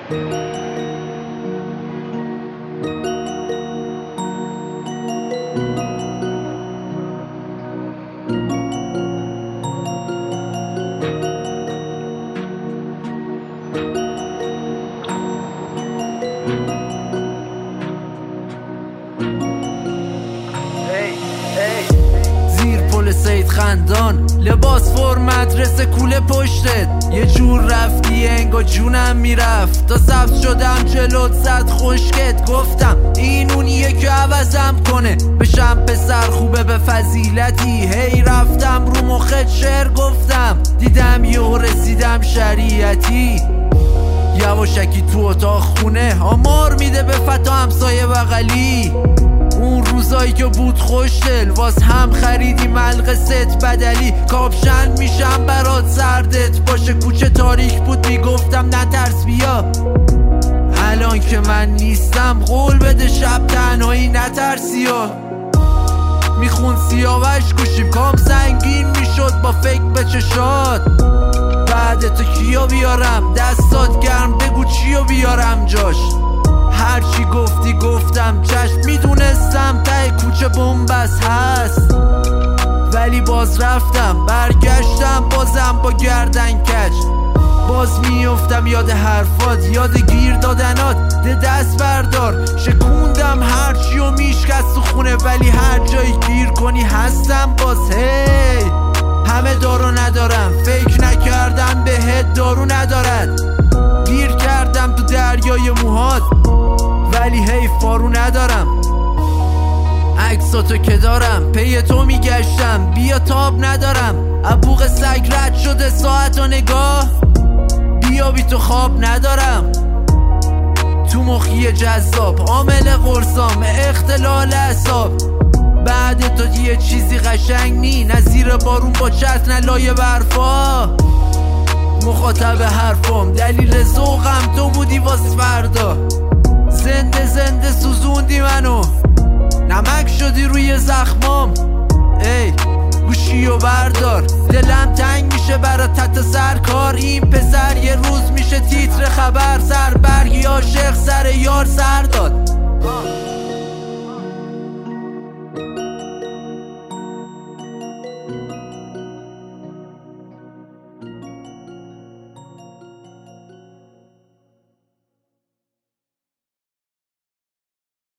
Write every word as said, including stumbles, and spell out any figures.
زیر پل سید خندان، لباس فور مدرسه کوله پشتت، یه جور رفتی انگا جونم میرفت، تا سبز شدم جلوت زد خشکت. گفتم این اونیه که عوضم کنه، بشم پسر خوبه به فضیلتی. هی رفتم رو مخت شعر گفتم، دیدم یهو رسیدم شریعتی. یواشکی تو اتاق خونه آمار میده به فتا همسایه بغلی. اون روزایی که بود خوشدل، واس هم خریدی ملق ست بدلی. کاپشن میشم برات سردت باشه، کوچه تاریک بود میگفتم نترس بیا. الان که من نیستم قول بده شب تنهایی نترسی ها. میخون سیاوش گوشیم کام سنگین میشد با فکر به چشات. بعد تو کیو بیارم دستات گرم بگو چیو بیارم جاش. هرچی گفتی گفتم چشم، میدونستم ته کوچه بومبس هست، ولی باز رفتم برگشتم بازم با گردن کج. باز میافتم یاد حرفات، یاد گیر دادنات. ده دست بردار شکوندم هرچی و میشکست تو خونه، ولی هر جایی گیر کنی هستم باز. هی همه دارو ندارم، فکر نکردم بهت دارو ندارد. گیر کردم تو دریای موهات، ولی هی فارو ندارم. عکساتو که دارم پی تو میگشتم، بیا تاب ندارم. ابوق سگ رد شده ساعت و نگاه، بیا بی تو خواب ندارم. تو مخی جذاب عامل قرصام اختلال اعصاب. بعد تو یه چیزی قشنگ نی، نظیر بارون با چت نلای برفا. مخاطب حرفام دلیل ذوقم تو بودی واس فردا. زنده زنده سوزوندی منو، نمک شدی روی زخمام. ای گوشیو بردار دلم تنگ میشه برا تحت سرکار. این پسر یه روز میشه تیتر خبر، سر برگی عاشق سر یار سر داد.